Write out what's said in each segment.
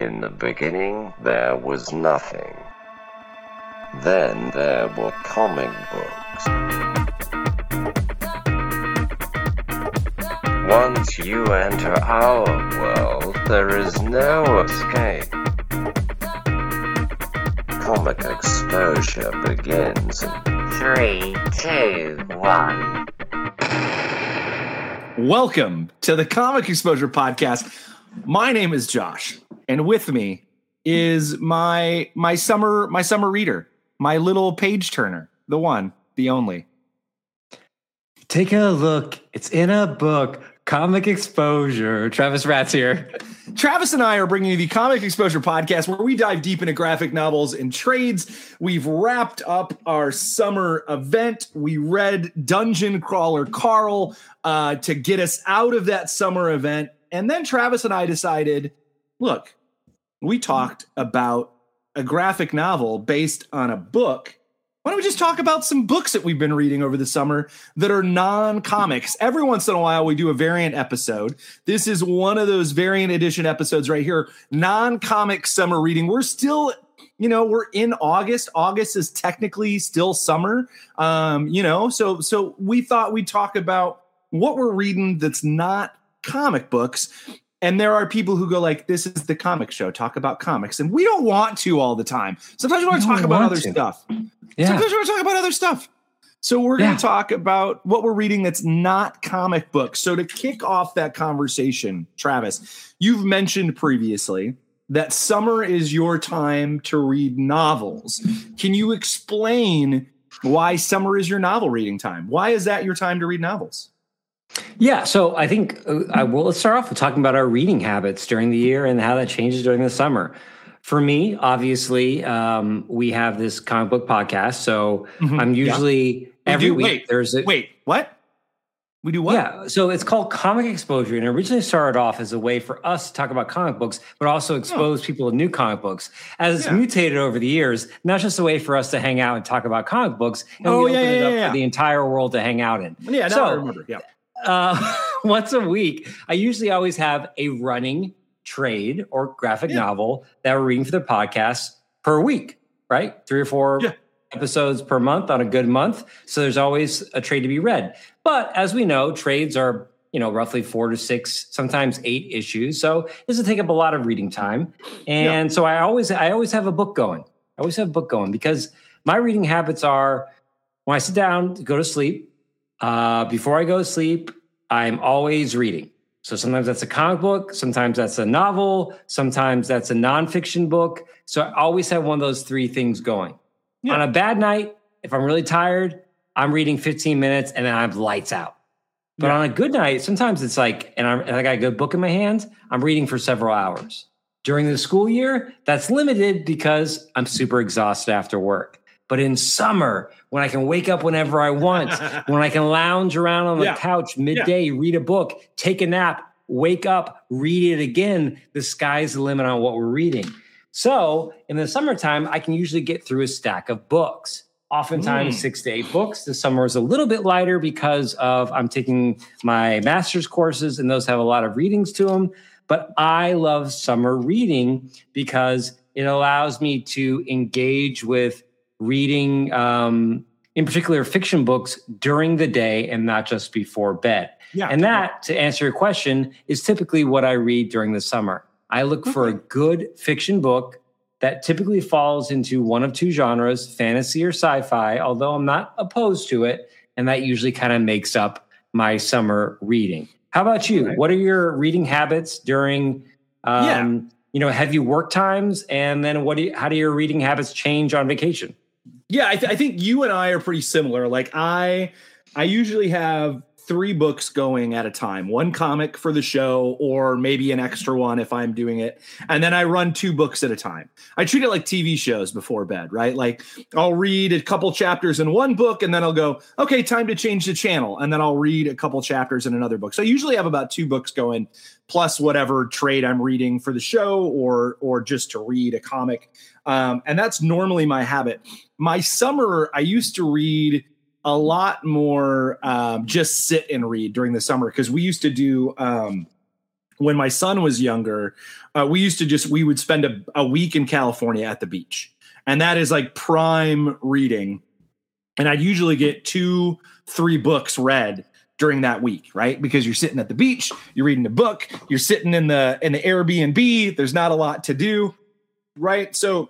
In the beginning, there was nothing. Then there were comic books. Once you enter our world, there is no escape. Comic exposure begins in 3, 2, 1. Welcome to the Comic Exposure Podcast. My name is Josh, and with me is my summer reader, my little page turner, the one, the only. Take a look. It's in a book. Comic Exposure. Travis Ratz here. Travis and I are bringing you the Comic Exposure Podcast, where we dive deep into graphic novels and trades. We've wrapped up our summer event. We read Dungeon Crawler Carl to get us out of that summer event. And then Travis and I decided, look, we talked about a graphic novel based on a book. Why don't we just talk about some books that we've been reading over the summer that are non-comics? Every once in a while, we do a variant episode. This is one of those variant edition episodes right here. Non-comic summer reading. We're still, we're in August. August is technically still summer. So we thought we'd talk about what we're reading that's not comic books. And there are people who go like, this is the comic show, talk about comics. And we don't want to all the time. Sometimes we want to talk about other stuff. Yeah. Sometimes we want to talk about other stuff. So we're going to talk about what we're reading that's not comic books. So to kick off that conversation, Travis, you've mentioned previously that summer is your time to read novels. Can you explain why summer is your novel reading time? Why is that your time to read novels? Yeah, so I think let's start off with talking about our reading habits during the year and how that changes during the summer. For me, obviously, we have this comic book podcast, so I'm usually every week. Wait, what? We do what? Yeah, so it's called Comic Exposure, and it originally started off as a way for us to talk about comic books, but also expose people to new comic books. As it's mutated over the years, not just a way for us to hang out and talk about comic books, and we open it up for the entire world to hang out in. Yeah, now I remember. Yeah. Once a week, I usually always have a running trade or graphic novel that we're reading for the podcast per week, right? 3 or 4 episodes per month on a good month. So there's always a trade to be read. But as we know, trades are, roughly 4 to 6, sometimes 8 issues. So this will take up a lot of reading time. And so I always have a book going. Because my reading habits are when I sit down to go to sleep, before I go to sleep, I'm always reading. So sometimes that's a comic book, sometimes that's a novel, sometimes that's a nonfiction book. So I always have one of those 3 things going. Yeah. On a bad night, if I'm really tired, I'm reading 15 minutes and then I'm lights out. But on a good night, sometimes it's like, and I got a good book in my hands, I'm reading for several hours. During the school year, that's limited because I'm super exhausted after work. But in summer, when I can wake up whenever I want, when I can lounge around on the couch midday, read a book, take a nap, wake up, read it again, the sky's the limit on what we're reading. So in the summertime, I can usually get through a stack of books, oftentimes 6 to 8 books. The summer is a little bit lighter because I'm taking my master's courses, and those have a lot of readings to them. But I love summer reading because it allows me to engage with reading, in particular, fiction books during the day and not just before bed. Yeah, and that, to answer your question, is typically what I read during the summer. I look for a good fiction book that typically falls into one of 2 genres, fantasy or sci-fi, although I'm not opposed to it. And that usually kind of makes up my summer reading. How about you? Right. What are your reading habits during, heavy work times? And then how do your reading habits change on vacation? Yeah, I think you and I are pretty similar. Like I usually have 3 books going at a time, 1 comic for the show or maybe an extra one if I'm doing it. And then I run 2 books at a time. I treat it like TV shows before bed, right? Like I'll read a couple chapters in one book and then I'll go, okay, time to change the channel. And then I'll read a couple chapters in another book. So I usually have about 2 books going plus whatever trade I'm reading for the show or just to read a comic. And that's normally my habit. My summer, I used to read a lot more just sit and read during the summer because we used to do when my son was younger, we would spend a week in California at the beach. And that is like prime reading. And I'd usually get 2-3 books read during that week, right? Because you're sitting at the beach, you're reading a book, you're sitting in the Airbnb, there's not a lot to do, right? So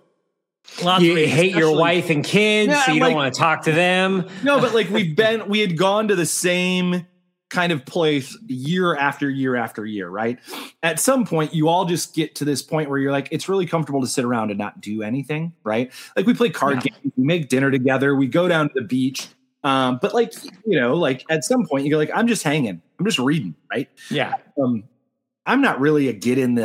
you hate your wife and kids, so you don't want to talk to them. No, but like we had gone to the same kind of place year after year after year, right? At some point, you all just get to this point where you're like, it's really comfortable to sit around and not do anything, right? Like we play card games, we make dinner together, we go down to the beach. But like, like at some point you go like, I'm just hanging, I'm just reading, right? Yeah. I'm not really a get in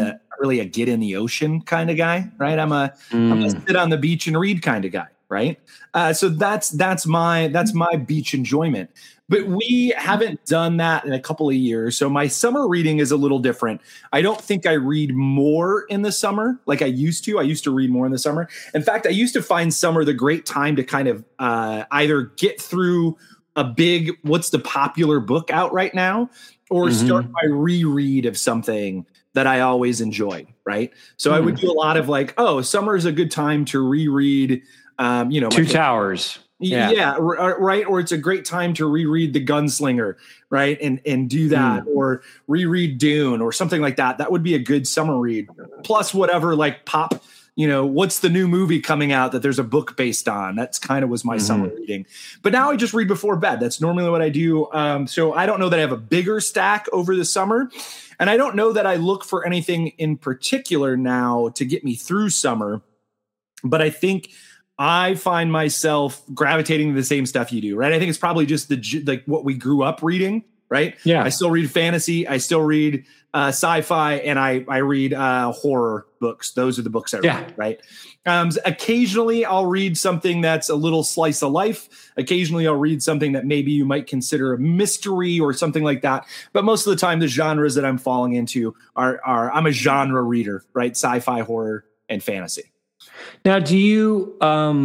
the ocean kind of guy, right? I'm a sit on the beach and read kind of guy, right? So that's my beach enjoyment. But we haven't done that in a couple of years. So my summer reading is a little different. I don't think I read more in the summer like I used to. I used to read more in the summer. In fact, I used to find summer the great time to kind of either get through a big, what's the popular book out right now, or start my reread of something that I always enjoyed, right? So I would do a lot of like, summer is a good time to reread, Two Towers. Yeah, right. Or it's a great time to reread The Gunslinger, right? And do that, or reread Dune or something like that. That would be a good summer read. Plus whatever like pop, what's the new movie coming out that there's a book based on? That's kind of was my summer reading. But now I just read before bed. That's normally what I do. So I don't know that I have a bigger stack over the summer. And I don't know that I look for anything in particular now to get me through summer. But I think I find myself gravitating to the same stuff you do, right? I think it's probably just like what we grew up reading, right? Yeah. I still read fantasy. I still read sci-fi, and I read horror books. Those are the books I read, right? Occasionally I'll read something that's a little slice of life. Occasionally I'll read something that maybe you might consider a mystery or something like that. But most of the time, the genres that I'm falling into are I'm a genre reader, right? Sci-fi, horror, and fantasy. Now, do you,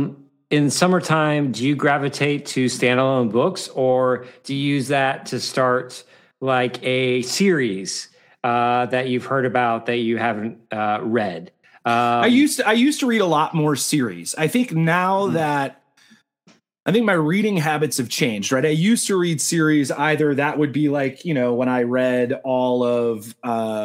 in summertime, do you gravitate to standalone books, or do you use that to start like a series that you've heard about that you haven't read? I used to read a lot more series. I think now that my reading habits have changed, right? I used to read series, either that would be like, when I read all of,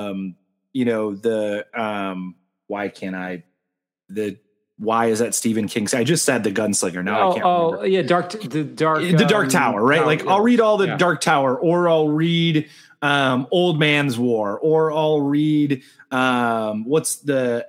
why is that Stephen King? I just said The Gunslinger. Now I can't remember. Yeah, the Dark Tower, right? Like I'll read all the Dark Tower, or I'll read Old Man's War, or I'll read what's the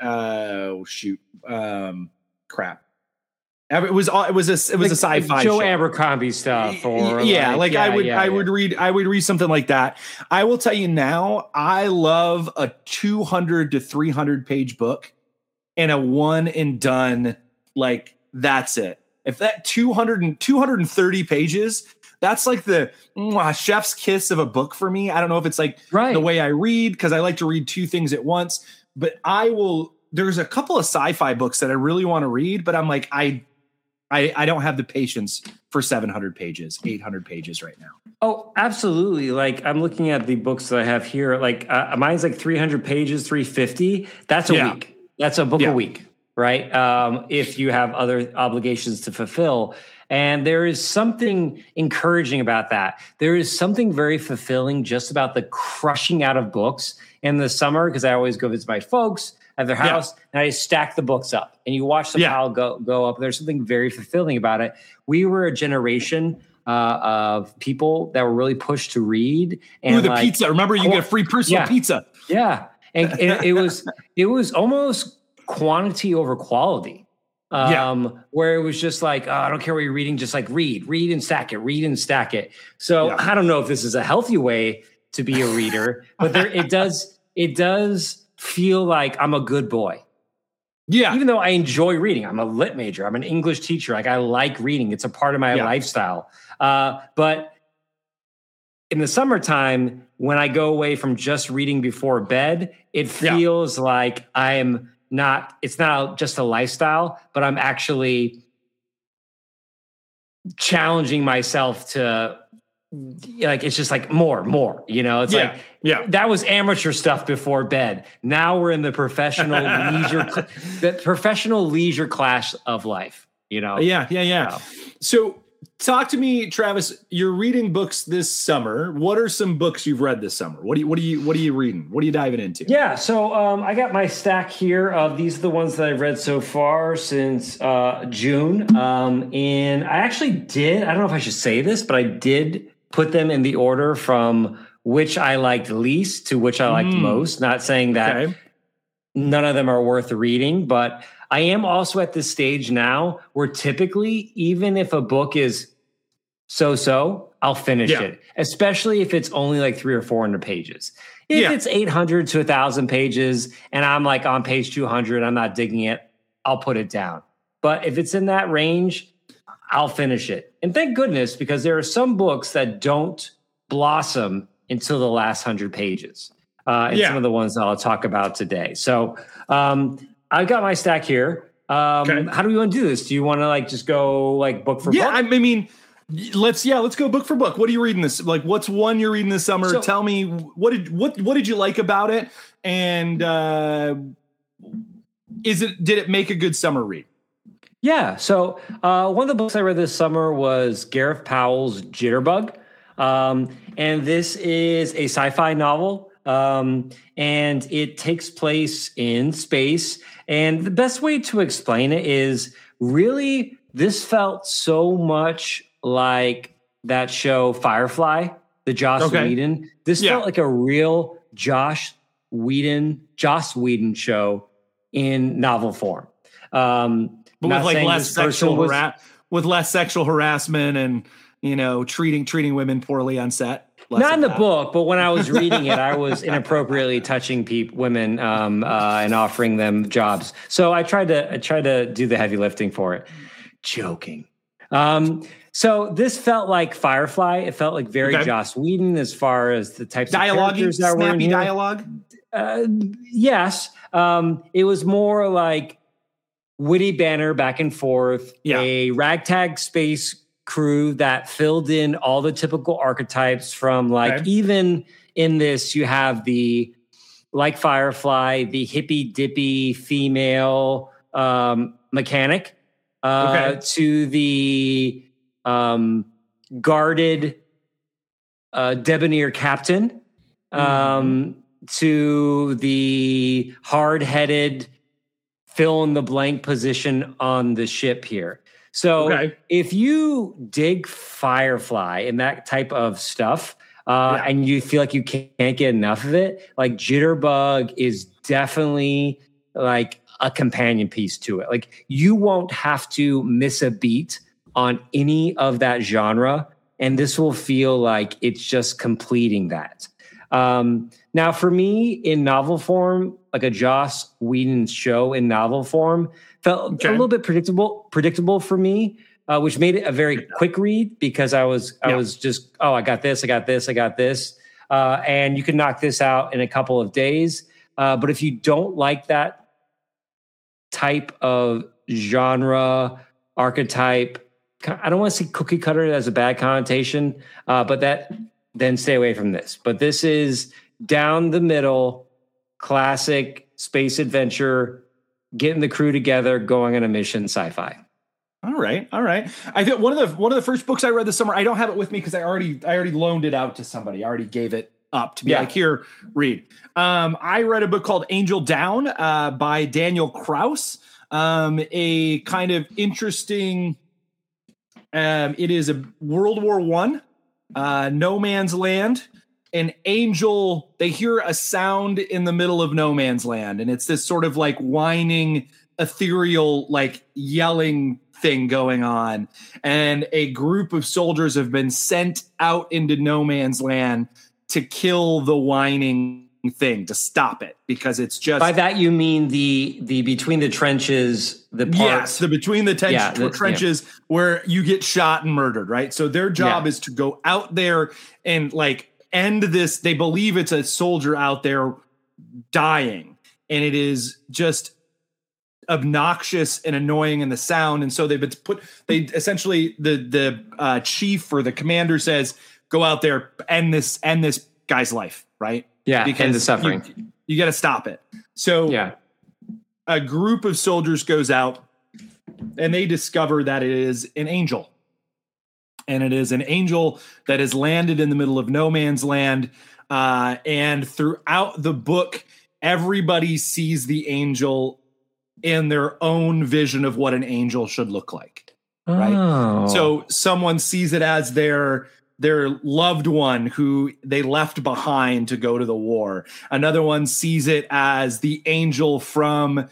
crap. It was a sci-fi Joe show. Abercrombie stuff, or I would read something like that. I will tell you now, I love a 200 to 300 page book and a one and done, like that's it. If that 230 pages, that's like the chef's kiss of a book for me. I don't know if it's like the way I read, because I like to read two things at once, but there's a couple of sci-fi books that I really want to read, but I'm like, I don't have the patience for 700 pages, 800 pages right now. Oh, absolutely. Like I'm looking at the books that I have here. Like mine's like 300 pages, 350. That's a week. That's a book a week, right? If you have other obligations to fulfill. And there is something encouraging about that. There is something very fulfilling just about the crushing out of books in the summer, because I always go visit my folks at their house and I stack the books up and you watch the pile go up. There's something very fulfilling about it. We were a generation of people that were really pushed to read. And the pizza. Remember, you get a free personal pizza. Yeah. And it was almost quantity over quality. Where it was just like, I don't care what you're reading, just like read and stack it. So I don't know if this is a healthy way to be a reader, but it does feel like I'm a good boy. Yeah. Even though I enjoy reading, I'm a lit major, I'm an English teacher. Like I like reading. It's a part of my lifestyle. But in the summertime, when I go away from just reading before bed, it feels like it's not just a lifestyle, but I'm actually challenging myself to like it's just like more, you know, it's like that was amateur stuff before bed. Now we're in the professional leisure class of life, you know? Yeah. So talk to me, Travis, you're reading books this summer. What are some books you've read this summer? What are you reading? What are you diving into? Yeah. So I got my stack here of these are the ones that I've read so far since June. And I actually I don't know if I should say this, but I did put them in the order from which I liked least to which I liked most. Not saying that none of them are worth reading, but I am also at this stage now where typically, even if a book is so, I'll finish it, especially if it's only like 300 or 400 pages. If it's 800 to 1,000 pages and I'm like on page 200, I'm not digging it, I'll put it down. But if it's in that range, I'll finish it. And thank goodness, because there are some books that don't blossom until the last 100 pages. And some of the ones that I'll talk about today. So I've got my stack here. How do we want to do this? Do you want to like just go like book for book? I mean, let's go book for book. What are you reading this? Like, what's one you're reading this summer? So, tell me what did you like about it? And did it make a good summer read? Yeah. So one of the books I read this summer was Gareth Powell's Jitterbug. And this is a sci-fi novel. And it takes place in space. And the best way to explain it is really this felt so much like that show Firefly, the Joss Whedon. This felt like a real Joss Whedon show in novel form. But with like less sexual harassment and, you know, treating women poorly on set. Not in the book, but when I was reading it, I was inappropriately touching women and offering them jobs. So I tried to do the heavy lifting for it. Joking. So this felt like Firefly. It felt like very Joss Whedon as far as the types of characters that were in here. Dialogue. Yes. It was more like witty banter back and forth. A ragtag space crew that filled in all the typical archetypes from like even in this you have the like Firefly, the hippy dippy female mechanic to the guarded debonair captain to the hard-headed fill in the blank position on the ship here. So if you dig Firefly and that type of stuff, and you feel like you can't get enough of it, like Jitterbug is definitely like a companion piece to it. Like you won't have to miss a beat on any of that genre, and this will feel like it's just completing that. Now, for me, in novel form, like a Joss Whedon show in novel form felt a little bit predictable for me, which made it a very quick read because I was just, I got this. And you can knock this out in a couple of days. But if you don't like that type of genre, archetype, I don't want to say cookie cutter as a bad connotation, but then stay away from this. But this is down the middle, classic space adventure, getting the crew together, going on a mission, sci-fi. All right. I think one of the first books I read this summer, I don't have it with me because I already loaned it out to somebody. I already gave it up to be like, here, read. I read a book called Angel Down by Daniel Kraus. A kind of interesting. It is a World War I, no man's land. An angel, they hear a sound in the middle of no man's land, and it's this sort of like whining, ethereal, like yelling thing going on. And a group of soldiers have been sent out into no man's land to kill the whining thing, to stop it, because it's just. By that you mean the between the trenches, the part. Yes, the between the trenches where you get shot and murdered, right? So their job is to go out there and like end this. They believe it's a soldier out there dying, and it is just obnoxious and annoying in the sound. And so the chief or the commander says, go out there, end this guy's life, right? Yeah, because end the suffering. You got to stop it. So a group of soldiers goes out and they discover that it is an angel. And it is an angel that has landed in the middle of no man's land. And throughout the book, everybody sees the angel in their own vision of what an angel should look like. Right. Oh. So someone sees it as their loved one who they left behind to go to the war. Another one sees it as the angel from,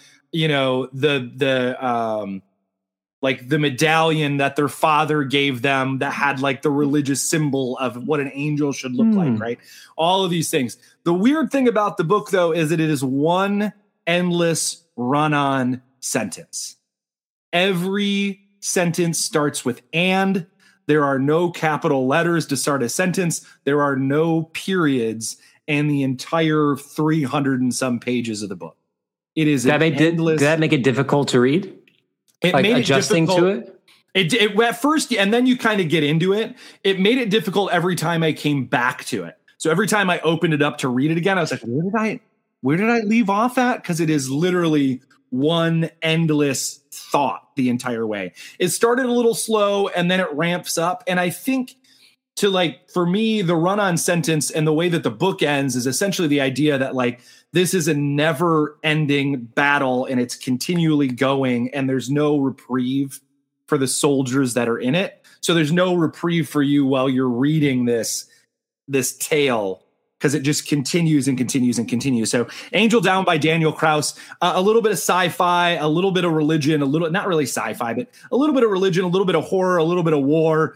like the medallion that their father gave them that had like the religious symbol of what an angel should look like, right? All of these things. The weird thing about the book, though, is that it is one endless run-on sentence. Every sentence starts with "and." There are no capital letters to start a sentence. There are no periods in the entire 300 and some pages of the book. It is endless. Did that make it difficult to read? It like made adjusting it difficult. to it? It at first, and then you kind of get into it. It made it difficult every time I came back to it. So every time I opened it up to read it again, I was like, where did I leave off at? Because it is literally one endless thought the entire way. It started a little slow and then it ramps up. And I think for me, the run-on sentence and the way that the book ends is essentially the idea that like this is a never-ending battle and it's continually going and there's no reprieve for the soldiers that are in it. So there's no reprieve for you while you're reading this tale, because it just continues and continues and continues. So Angel Down by Daniel Kraus, a little bit of sci-fi, a little bit of religion, not really sci-fi, but a little bit of religion, a little bit of horror, a little bit of war.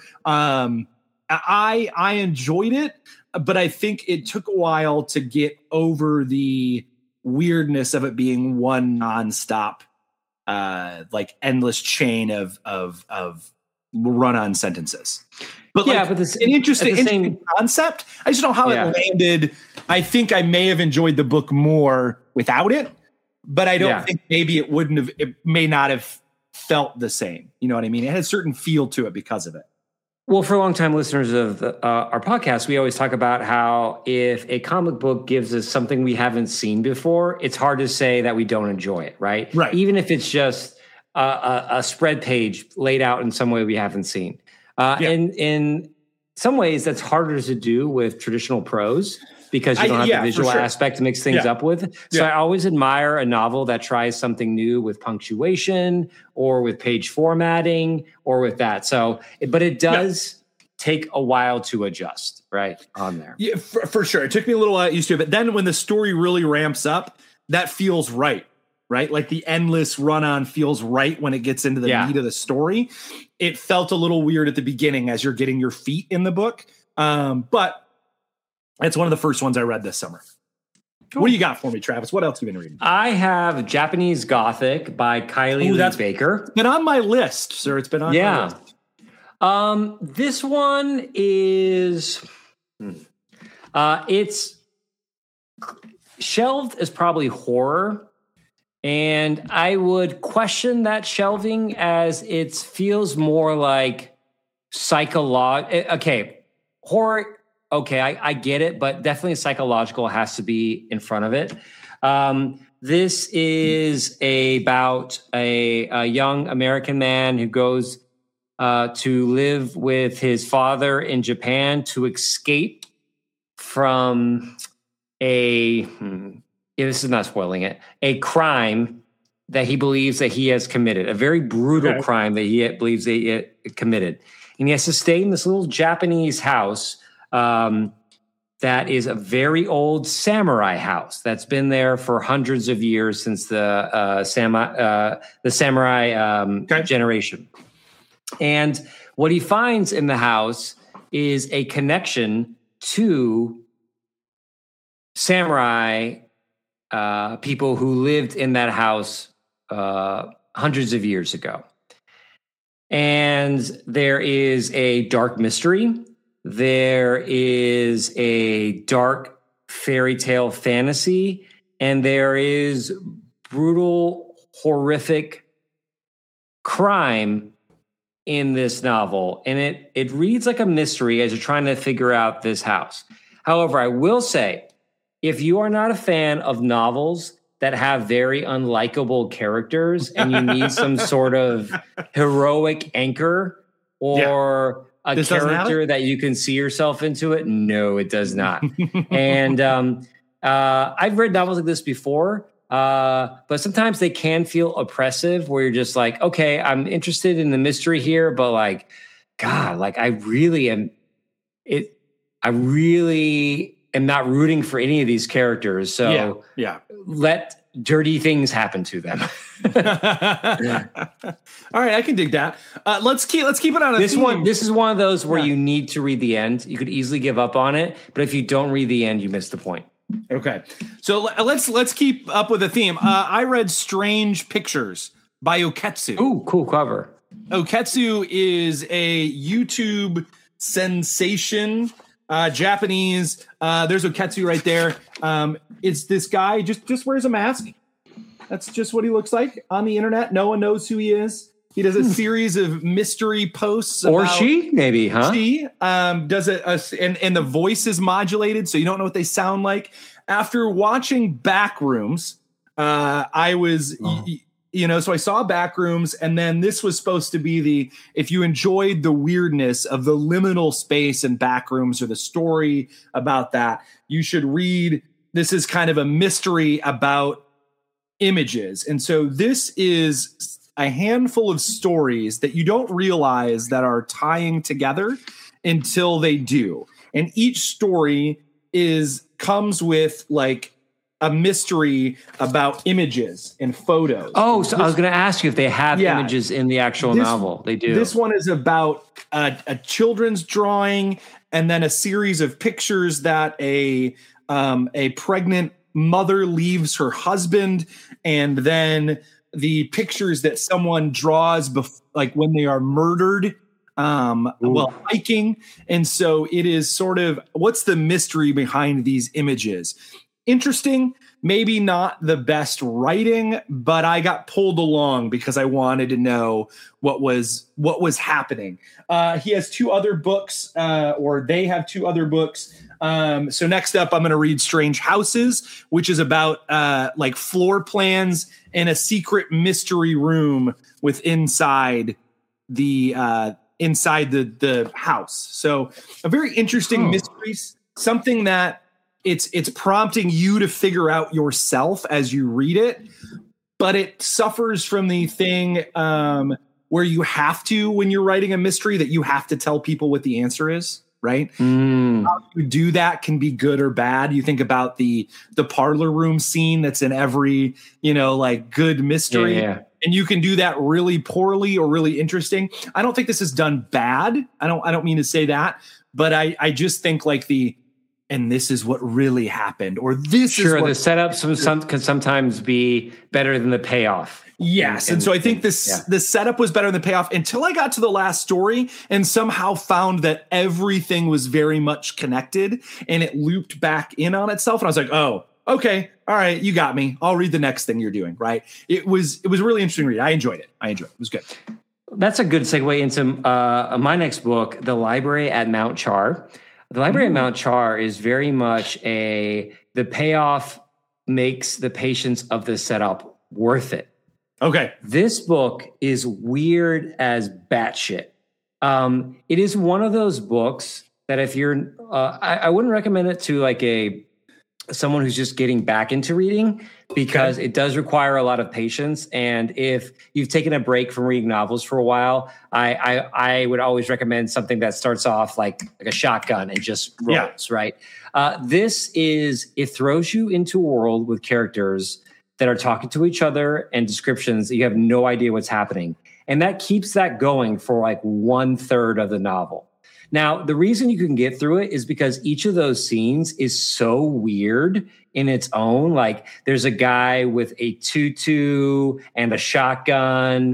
I enjoyed it, but I think it took a while to get over the weirdness of it being one nonstop, like endless chain of run-on sentences. But but this an interesting concept. I just don't know how it landed. I think I may have enjoyed the book more without it, but I don't think maybe it may not have felt the same. You know what I mean? It had a certain feel to it because of it. Well, for long-time listeners of our podcast, we always talk about how if a comic book gives us something we haven't seen before, it's hard to say that we don't enjoy it, right? Right. Even if it's just a spread page laid out in some way we haven't seen. And in some ways, that's harder to do with traditional prose because you don't have the visual aspect to mix things up with. So I always admire a novel that tries something new with punctuation or with page formatting or with that. So, but it does take a while to adjust, right, on there. Yeah, for sure. It took me a little while to get used to it. But then when the story really ramps up, that feels right? Like the endless run-on feels right when it gets into the meat of the story. It felt a little weird at the beginning as you're getting your feet in the book. But it's one of the first ones I read this summer. Cool. What do you got for me, Travis? What else have you been reading? I have Japanese Gothic by Kylie Lee Baker. It's been on my list, sir. It's been on my list. This one is... it's shelved as probably horror. And I would question that shelving as it feels more like psychological. Okay, horror, okay, I get it, but definitely psychological has to be in front of it. This is about a young American man who goes to live with his father in Japan to escape from this is not spoiling it, a crime that he believes that he has committed, a very brutal crime that he believes that he committed. And he has to stay in this little Japanese house that is a very old samurai house that's been there for hundreds of years since the samurai generation. And what he finds in the house is a connection to samurai people who lived in that house hundreds of years ago. And there is a dark mystery. There is a dark fairy tale fantasy. And there is brutal, horrific crime in this novel, and it reads like a mystery as you're trying to figure out this house. However, I will say, if you are not a fan of novels that have very unlikable characters and you need some sort of heroic anchor or a character that you can see yourself into it, no, it does not. And I've read novels like this before, but sometimes they can feel oppressive where you're just like, okay, I'm interested in the mystery here, but like, God, like I really am not rooting for any of these characters. So let dirty things happen to them. All right, I can dig that. Let's keep it on this one. This is one of those where you need to read the end. You could easily give up on it, but if you don't read the end, you miss the point. Okay, so let's keep up with the theme. I read Strange Pictures by Oketsu. Ooh, cool cover. Oketsu is a YouTube sensation, Japanese. There's Oketsu right there. It's this guy just wears a mask. That's just what he looks like on the internet. No one knows who he is. He does a series of mystery posts. Or she, maybe, huh? She does and the voice is modulated, so you don't know what they sound like. After watching Backrooms, I was, so I saw Backrooms, and then this was supposed to be if you enjoyed the weirdness of the liminal space in Backrooms or the story about that, you should read. This is kind of a mystery about images. And so this is a handful of stories that you don't realize that are tying together until they do. And each story comes with like a mystery about images and photos. Oh, so I was going to ask you if they have images in the actual novel. They do. This one is about a children's drawing and then a series of pictures that a pregnant mother leaves her husband, and then the pictures that someone draws like when they are murdered while hiking. And so it is sort of, what's the mystery behind these images? Interesting, maybe not the best writing, but I got pulled along because I wanted to know what was happening. He has two other books, or they have two other books. So next up, I'm going to read Strange Houses, which is about like floor plans in a secret mystery room inside the house. So a very interesting mystery, something that it's prompting you to figure out yourself as you read it, but it suffers from the thing where you have to, when you're writing a mystery, that you have to tell people what the answer is. Right? How you do that can be good or bad. You think about the parlor room scene that's in every, like good mystery. And you can do that really poorly or really interesting. I don't think this is done bad. I don't mean to say that, but I just think like and this is what really happened, or this is what the setup can sometimes be better than the payoff. Yes. And so I think the setup was better than the payoff until I got to the last story and somehow found that everything was very much connected and it looped back in on itself. And I was like, oh, okay. All right. You got me. I'll read the next thing you're doing. Right. It was a really interesting read. I enjoyed it. It was good. That's a good segue into my next book, The Library at Mount Char. The Library at Mount Char is very much the payoff makes the patience of the setup worth it. Okay. This book is weird as batshit. It is one of those books that if you're, I wouldn't recommend it to like someone who's just getting back into reading, because it does require a lot of patience. And if you've taken a break from reading novels for a while, I would always recommend something that starts off like a shotgun and just rolls, right? It throws you into a world with characters that are talking to each other and descriptions that you have no idea what's happening. And that keeps that going for like 1/3 of the novel. Now, the reason you can get through it is because each of those scenes is so weird in its own. Like there's a guy with a tutu and a shotgun.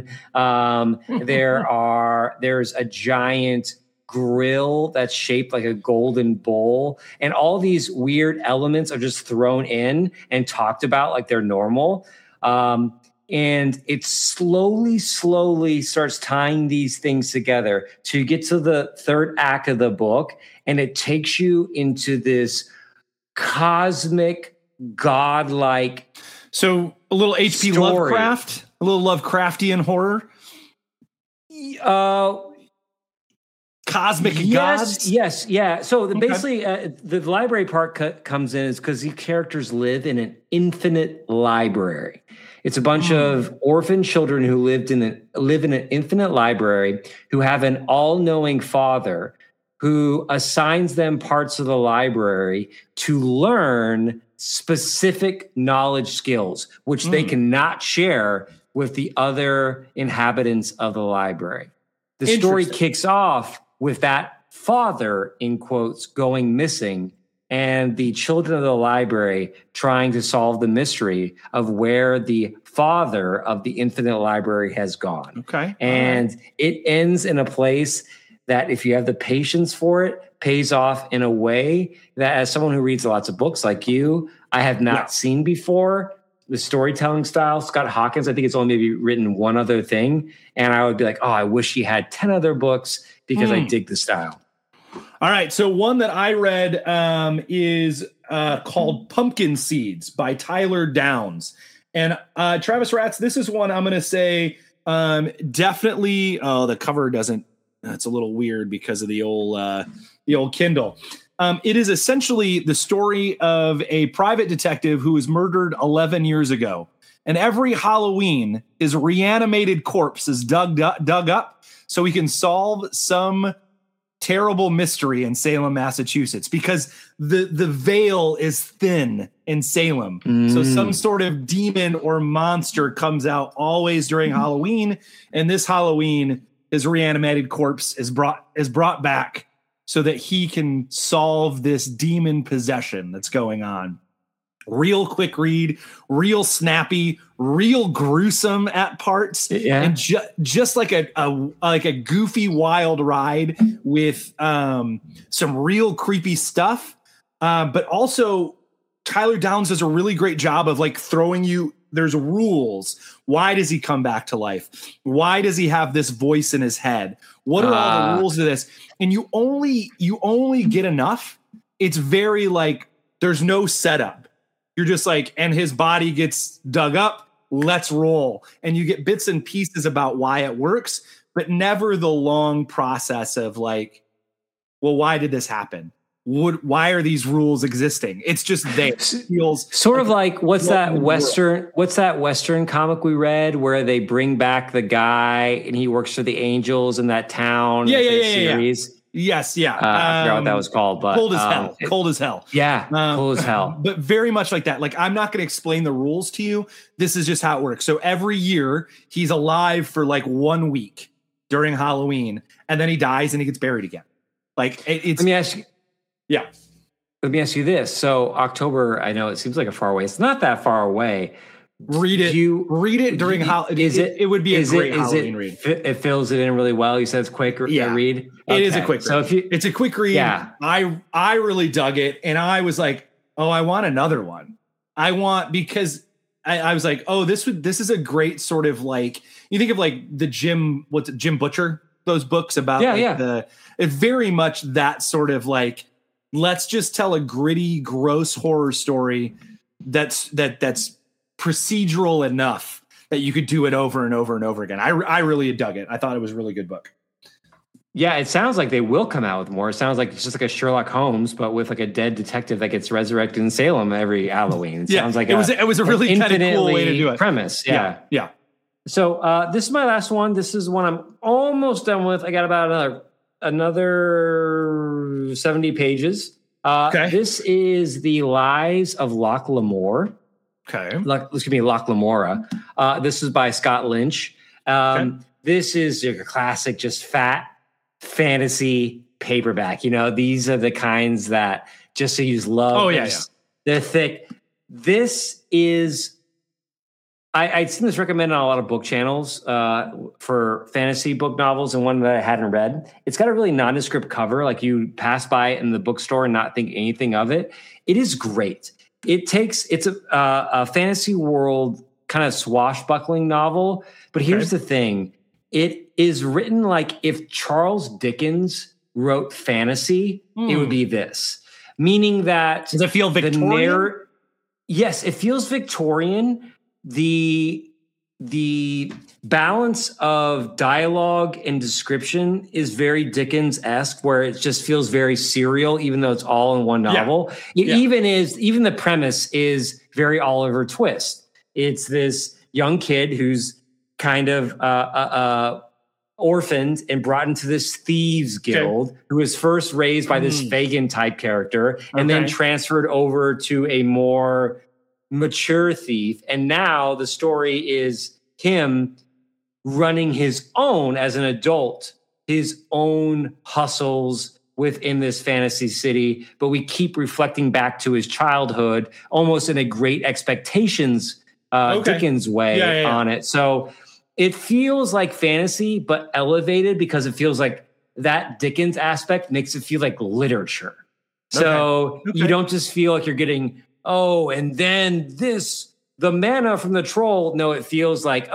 There's a giant grill that's shaped like a golden bowl, and all these weird elements are just thrown in and talked about like they're normal. And it slowly starts tying these things together to get to the third act of the book. And it takes you into this cosmic, godlike. So a little H.P. Lovecraft, a little Lovecraftian horror. Cosmic gods. Yes, yeah. So basically, the library part comes in is because these characters live in an infinite library. It's a bunch of orphan children who live in an infinite library who have an all-knowing father who assigns them parts of the library to learn specific knowledge skills, which they cannot share with the other inhabitants of the library. The story kicks off with that father, in quotes, going missing, and the children of the library trying to solve the mystery of where the father of the infinite library has gone. Okay. And it ends in a place that, if you have the patience for it, pays off in a way that, as someone who reads lots of books like you, I have not seen before. The storytelling style, Scott Hawkins, I think it's only maybe written one other thing. And I would be like, oh, I wish he had 10 other books because I dig the style. All right. So one that I read is called Pumpkin Seeds by Tyler Downs. And Travis Ratz, this is one I'm going to say definitely. Oh, the cover doesn't. That's a little weird because of the old Kindle. It is essentially the story of a private detective who was murdered 11 years ago. And every Halloween, his reanimated corpse is dug up so he can solve some terrible mystery in Salem, Massachusetts, because the veil is thin in Salem. So some sort of demon or monster comes out always during Halloween. And this Halloween, his reanimated corpse is brought back so that he can solve this demon possession that's going on. Real quick read, real snappy, real gruesome at parts, and just like a goofy wild ride with some real creepy stuff. But also, Tyler Downs does a really great job of like throwing you. There's rules. Why does he come back to life? Why does he have this voice in his head? What are all the rules to this? And you only get enough. It's very like there's no setup. You're just like, and his body gets dug up. Let's roll. And you get bits and pieces about why it works, but never the long process of like, well, why did this happen? Why are these rules existing? It's just there. It feels sort of like what's that Western comic we read where they bring back the guy and he works for the Angels in that town? Series. Yes, yeah. I forgot what that was called, but cold as hell. Cold as hell. Yeah, cold as hell. But very much like that. Like, I'm not going to explain the rules to you. This is just how it works. So every year he's alive for like 1 week during Halloween, and then he dies and he gets buried again. Like it's. Let me ask you. Yeah. Let me ask you this. So October, I know it seems like a far away. It's not that far away. Read it. Read it during Halloween. It would be a great Halloween read. It fills it in really well. You said it's quick read. It is a quick read. So it's a quick read. Yeah. I really dug it, and I was like, oh, I want another one. Because I was like, oh, this is a great sort of like, you think of like the Jim Butcher, those books about it's very much that sort of like, let's just tell a gritty, gross horror story that's procedural enough that you could do it over and over and over again. I really dug it. I thought it was a really good book. Yeah, it sounds like they will come out with more. It sounds like it's just like a Sherlock Holmes, but with like a dead detective that gets resurrected in Salem every Halloween. It sounds like it was a really kind of cool way to do it. Premise, yeah. So this is my last one. This is one I'm almost done with. I got about another 70 pages. This is The Lies of Locke Lamora. Locke Lamora. This is by Scott Lynch. This is a classic, just fat fantasy paperback. You know, these are the kinds that just you just love. Oh, yeah. They're thick. This is, I'd seen this recommended on a lot of book channels for fantasy book novels, and one that I hadn't read. It's got a really nondescript cover, like you pass by it in the bookstore and not think anything of it. It is great. It's a fantasy world kind of swashbuckling novel. But here's the thing. It is written like if Charles Dickens wrote fantasy, it would be this. Meaning that... Does it feel Victorian? Yes, it feels Victorian. The balance of dialogue and description is very Dickens-esque, where it just feels very serial, even though it's all in one novel. Even the premise is very Oliver Twist. It's this young kid who's kind of orphaned and brought into this thieves guild, who was first raised by this Fagin type character and then transferred over to a more mature thief. And now the story is him running his own, as an adult, his own hustles within this fantasy city. But we keep reflecting back to his childhood, almost in a Great Expectations Dickens way on it. So it feels like fantasy, but elevated, because it feels like that Dickens aspect makes it feel like literature. So you don't just feel like you're getting, and then the mana from the troll. No, it feels like,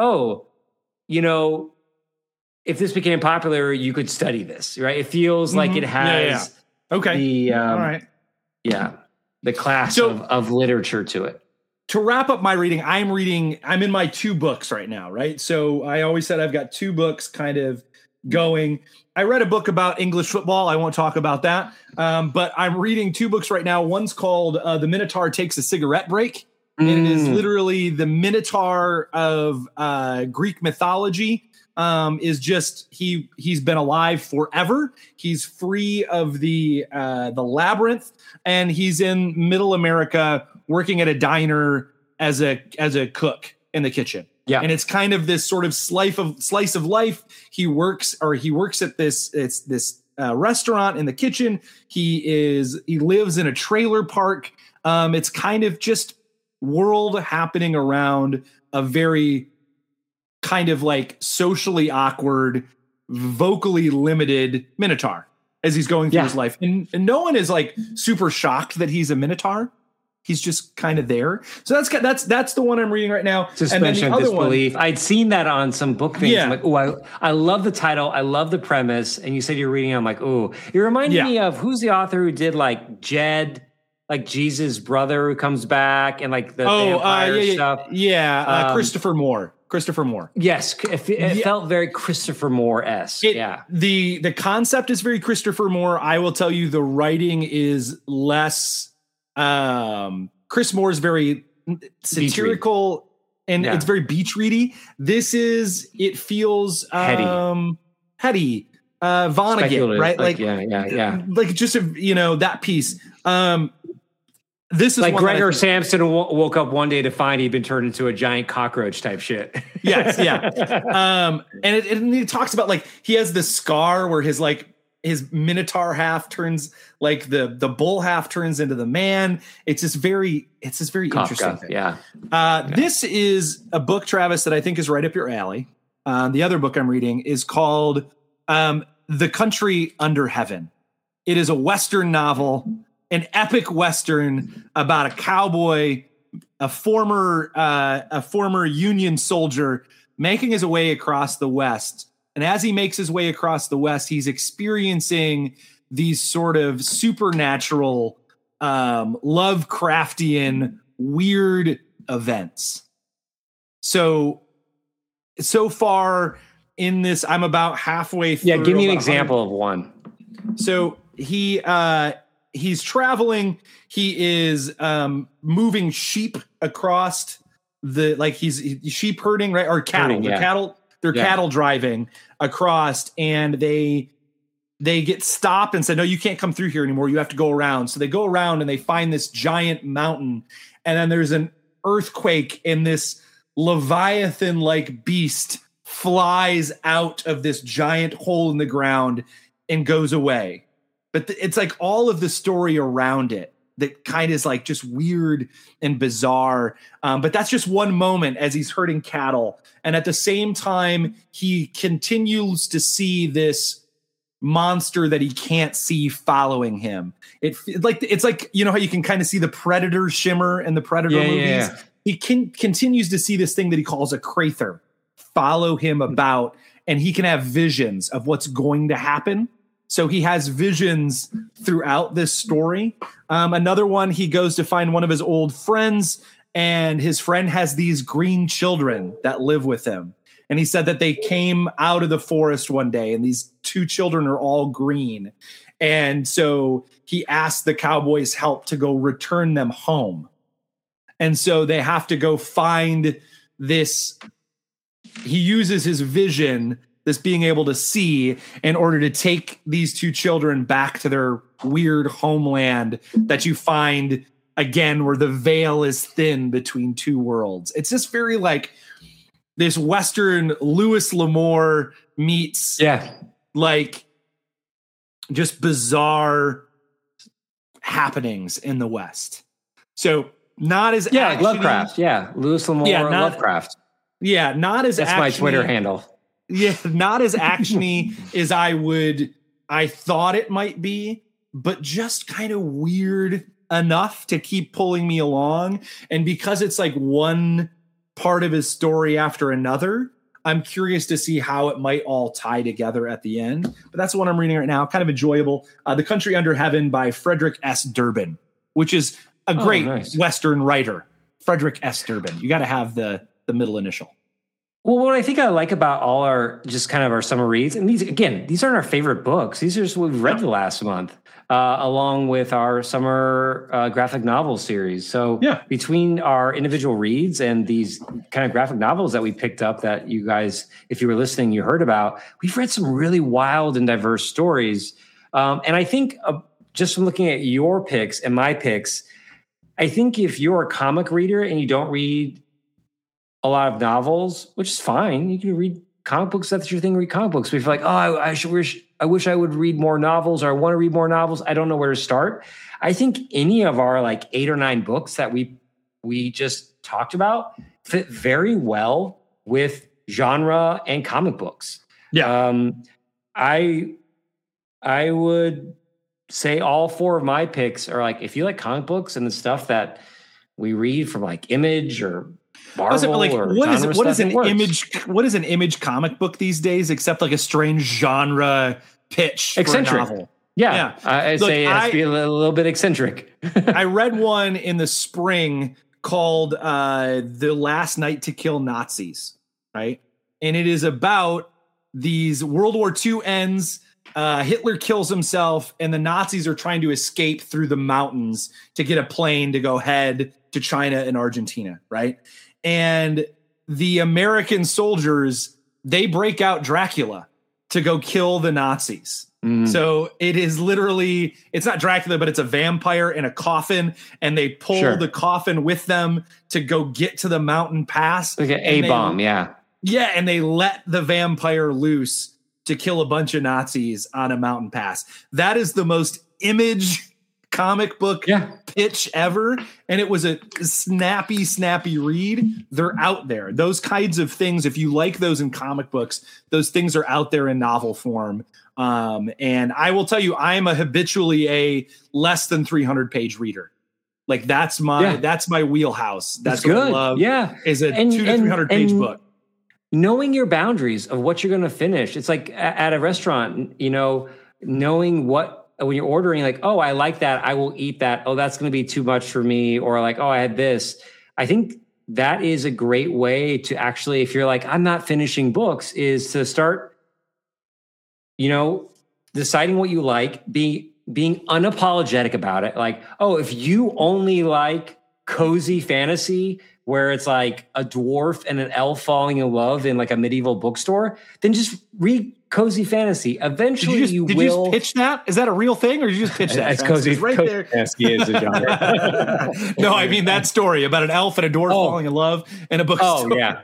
if this became popular, you could study this, right? It feels like it has the class of literature to it. To wrap up my reading, I'm in my 2 books right now, right? So I always said I've got 2 books kind of going. I read a book about English football. I won't talk about that. But I'm reading 2 books right now. One's called The Minotaur Takes a Cigarette Break. And it is literally the Minotaur of Greek mythology. Is just he's been alive forever. He's free of the labyrinth, and he's in Middle America working at a diner as a cook in the kitchen. Yeah, and it's kind of this sort of slice of life. He works at this restaurant in the kitchen. He lives in a trailer park. It's kind of just world happening around a very kind of like socially awkward, vocally limited Minotaur as he's going through his life. And no one is like super shocked that he's a Minotaur. He's just kind of there. So that's the one I'm reading right now. Suspension of disbelief. I'd seen that on some book things. Yeah. I'm like, I love the title. I love the premise. And you said you're reading it. I'm like, it reminded me of who's the author who did like Jed, like Jesus' brother who comes back and like the vampire stuff. Yeah. Christopher Moore. Yes, it felt very Christopher Moore-esque. The concept is very Christopher Moore. I will tell you, the writing is less. Chris Moore is very satirical and it's very beach ready. It feels heady. Vonnegut, right? Like just that piece. This is like Gregor Samson woke up one day to find he'd been turned into a giant cockroach type shit. Yes, yeah. And it talks about like he has this scar where his Minotaur half turns, like the bull half turns into the man. It's this very Kafka, interesting thing. Yeah. This is a book, Travis, that I think is right up your alley. The other book I'm reading is called The Country Under Heaven. It is a Western novel. An epic Western about a cowboy, a former Union soldier, making his way across the West. And as he makes his way across the West, he's experiencing these sort of supernatural, Lovecraftian, weird events. So far in this, I'm about halfway through. Yeah, give me an example of one. So he's traveling. He is moving sheep across he's sheep herding, right? Or cattle. They're cattle driving across, and they get stopped and said, "No, you can't come through here anymore. You have to go around." So they go around and they find this giant mountain, and then there's an earthquake, and this Leviathan-like beast flies out of this giant hole in the ground and goes away. But it's like all of the story around it that kind of is like just weird and bizarre. But that's just one moment as he's herding cattle. And at the same time, he continues to see this monster that he can't see following him. It's like, you know how you can kind of see the Predator shimmer in the Predator movies? Yeah. he continues to see this thing that he calls a Crather follow him about, and he can have visions of what's going to happen. So he has visions throughout this story. Another one, he goes to find one of his old friends, and his friend has these green children that live with him. And he said that they came out of the forest one day, and these 2 children are all green. And so he asked the cowboys' help to go return them home. And so they have to go find this. He uses his vision, this being able to see, in order to take these 2 children back to their weird homeland that you find, again, where the veil is thin between 2 worlds. It's just very like this Western Louis L'Amour meets like just bizarre happenings in the West. So not as actiony. Lovecraft. Yeah, Louis L'Amour, Lovecraft. Yeah, not as that's my Twitter handle. Yeah, not as actiony as I thought it might be, but just kind of weird enough to keep pulling me along. And because it's like one part of his story after another, I'm curious to see how it might all tie together at the end. But that's the one I'm reading right now. Kind of enjoyable. The Country Under Heaven by Frederick S. Durbin, which is a great Western writer. Frederick S. Durbin. You got to have the middle initial. Well, what I think I like about all our just kind of our summer reads, and these aren't our favorite books. These are just what we've read the last month, along with our summer graphic novel series. So between our individual reads and these kind of graphic novels that we picked up that you guys, if you were listening, you heard about, we've read some really wild and diverse stories. And I think just from looking at your picks and my picks, I think if you're a comic reader and you don't read a lot of novels, which is fine. You can read comic books. That's your thing. Read comic books. But if you're like, I wish I would read more novels, or I want to read more novels, I don't know where to start. I think any of our like 8 or 9 books that we just talked about fit very well with genre and comic books. Yeah. I would say all 4 of my picks are like, if you like comic books and the stuff that we read from like Image or Marvel, like, or what is an Image comic book these days except like a strange genre pitch eccentric for a novel? Yeah. I'd say it has to be a little bit eccentric. I read one in the spring called The Last Night to Kill Nazis, right? And it is about these World War II ends, Hitler kills himself, and the Nazis are trying to escape through the mountains to get a plane to go head to China and Argentina, right? And the American soldiers, they break out Dracula to go kill the Nazis. So it is literally, it's not Dracula, but it's a vampire in a coffin, and they pull the coffin with them to go get to the mountain pass. Like an A-bomb, yeah. Yeah, and they let the vampire loose to kill a bunch of Nazis on a mountain pass. That is the most Image comic book pitch ever, and it was a snappy read. They're out there. Those kinds of things, if you like those in comic books, those things are out there in novel form. And I will tell you, I'm a habitually a less than 300 page reader. Like that's my wheelhouse. That's good. What I love. Yeah, is a 200 to 300 page book. Knowing your boundaries of what you're going to finish. It's like at a restaurant, knowing what. When you're ordering, like, oh, I like that, I will eat that. Oh, that's going to be too much for me. Or like, oh, I had this. I think that is a great way to actually, if you're like, I'm not finishing books, is to start, deciding what you like, being unapologetic about it. Like, oh, if you only like cozy fantasy where it's like a dwarf and an elf falling in love in like a medieval bookstore, then just read cozy fantasy. Eventually, did you pitch that? Is that a real thing, or did you just pitch that? It's cozy there. Fantasy is a genre. No, I mean that story about an elf and a dwarf falling in love in a bookstore. Oh yeah.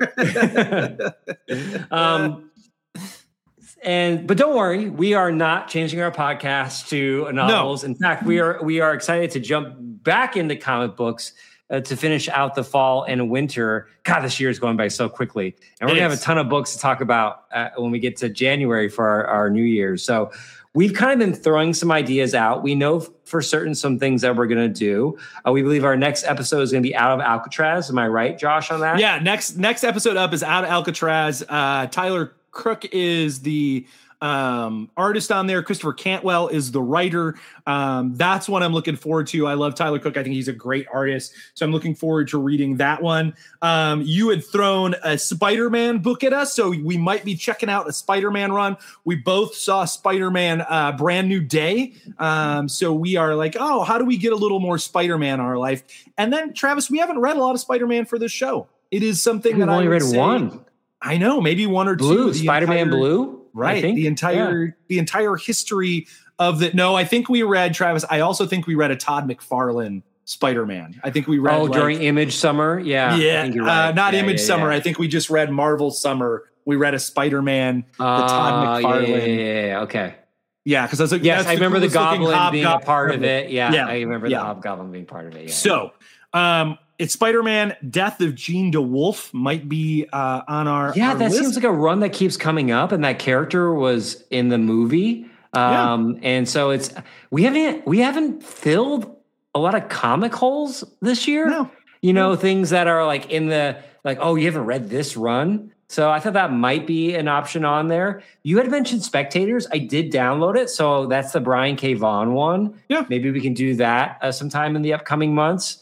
But don't worry, we are not changing our podcast to novels. No. In fact, we are excited to jump back into comic books. To finish out the fall and winter. God, this year is going by so quickly. And we're going to have a ton of books to talk about when we get to January for our New Year's. So we've kind of been throwing some ideas out. We know for certain some things that we're going to do. We believe our next episode is going to be Out of Alcatraz. Am I right, Josh, on that? Yeah, next episode up is Out of Alcatraz. Tyler Crook is the artist on there. Christopher Cantwell is the writer. That's one I'm looking forward to. I love Tyler Crook. I think he's a great artist. So I'm looking forward to reading that one. You had thrown a Spider-Man book at us, so we might be checking out a Spider-Man run. We both saw Spider-Man Brand New Day. So we are like, oh, how do we get a little more Spider-Man in our life? And then, Travis, we haven't read a lot of Spider-Man for this show. It is something that I only read say, one. I know, maybe one or Blue, two. Spider-Man Blue? Right. The entire history of the. No, I think we read, Travis. I also think we read a Todd McFarlane Spider-Man. I think we read during Image Summer. Yeah. Yeah. I think you're right. Not Image Summer. I think we just read Marvel Summer. We read a Spider-Man, the Todd McFarlane. Yeah. Okay. Yeah. Because I was like, yes, I remember the Goblin being a part of it. Yeah. Yeah. I remember the Hobgoblin being part of it. Yeah. So, it's Spider-Man Death of Jean DeWolf might be on our that list. seems like a run that keeps coming up, and that character was in the movie. And so it's we haven't filled a lot of comic holes this year. No. You know, things that are like in the oh, you haven't read this run. So I thought that might be an option on there. You had mentioned Spectators. I did download it. So that's the Brian K. Vaughan one. Yeah. Maybe we can do that sometime in the upcoming months.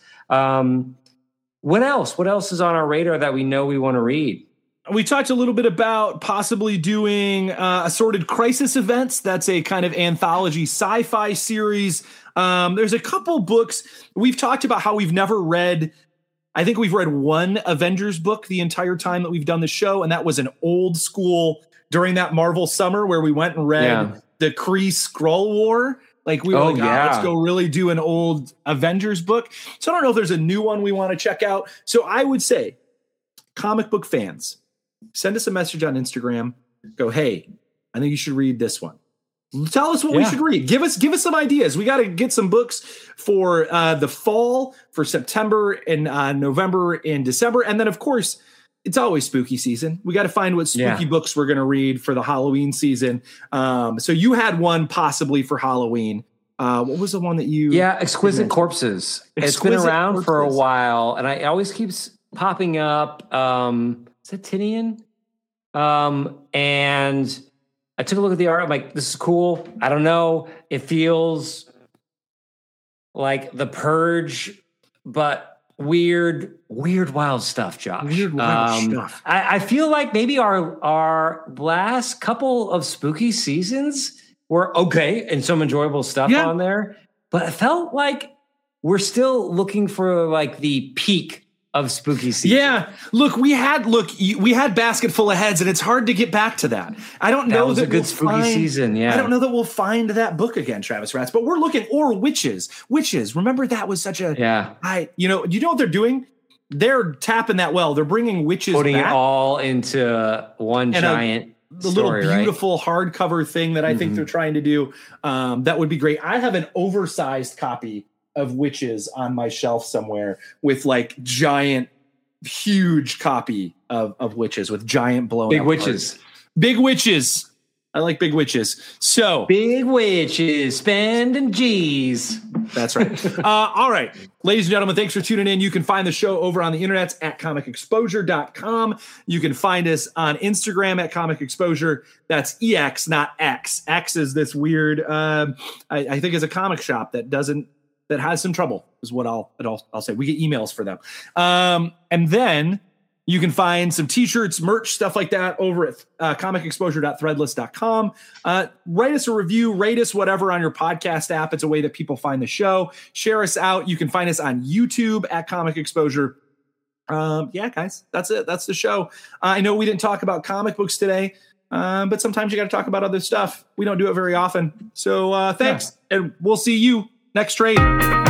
What else? What else is on our radar that we know we want to read? We talked a little bit about possibly doing Assorted Crisis Events. That's a kind of anthology sci-fi series. There's a couple books. We've talked about how we've never read. I think we've read one Avengers book the entire time that we've done the show, and that was an old school during that Marvel summer where we went and read the Kree Skrull War. Like we were let's go really do an old Avengers book. So I don't know if there's a new one we want to check out. So I would say, comic book fans, send us a message on Instagram. Go, hey, I think you should read this one. Tell us what we should read. Give us some ideas. We got to get some books for the fall, for September and November and December. And then, of course, it's always spooky season. We got to find what spooky books we're going to read for the Halloween season. So you had one possibly for Halloween. What was the one that you? Yeah, Exquisite Corpses. It's been around for a while, and it always keeps popping up. Is it Tinian? And I took a look at the art. I'm like, this is cool. I don't know. It feels like The Purge, but weird wild stuff, Josh. Weird wild stuff. I feel like maybe our last couple of spooky seasons were okay and some enjoyable stuff on there, but I felt like we're still looking for like the peak of spooky season. Yeah. We had Basket Full of Heads, and it's hard to get back to that. I don't know that was a good spooky season. Yeah. I don't know that we'll find that book again, Travis Rats, but we're looking, or Witches. Remember that was such a, you know what they're doing? They're tapping that well. They're bringing Witches putting back. It all into one giant the little beautiful hardcover thing that I think they're trying to do. That would be great. I have an oversized copy of Witches on my shelf somewhere with like giant, huge copy of Witches with giant blown big up witches. Parts. Big Witches. I like Big Witches. So Big Witches spending G's. That's right. All right. Ladies and gentlemen, thanks for tuning in. You can find the show over on the internet at comicexposure.com. You can find us on Instagram at Comic Exposure. That's EX, not X. X is this weird, I think is a comic shop that has some trouble, is what I'll say. We get emails for them. And then you can find some t-shirts, merch, stuff like that over at comicexposure.threadless.com. Write us a review, rate us, whatever on your podcast app. It's a way that people find the show. Share us out. You can find us on YouTube at Comic Exposure. Yeah, guys, that's it. That's the show. I know we didn't talk about comic books today, but sometimes you got to talk about other stuff. We don't do it very often. So thanks, and we'll see you next trade.